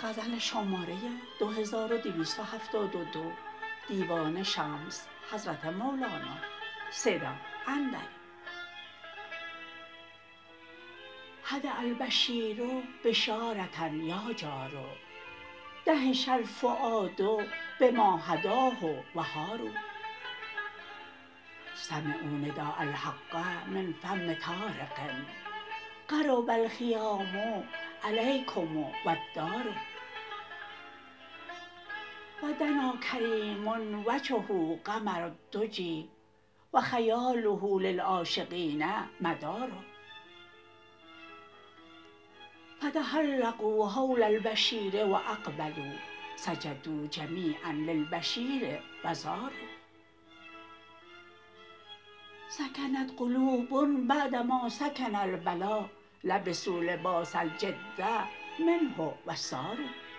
غزل شماره 2272 دیوان شمس حضرت مولانا سیدم اندری. هدأ البشیر بشارة یا جار دهش الفؤاد بما هداه و حاروا سمعوا نداء الحق من فم طارق قرب الخیام علیکم و الدار و دنا کریم وجهه قمر الدجی و خیاله للعاشقین مدار فتحلقوا حول البشیر و اقبلوا سجدوا جمیعا للبشیر و زاروا سکنت قلوب بعدما سکن البلا لبسوا لباس الجد منه و ساروا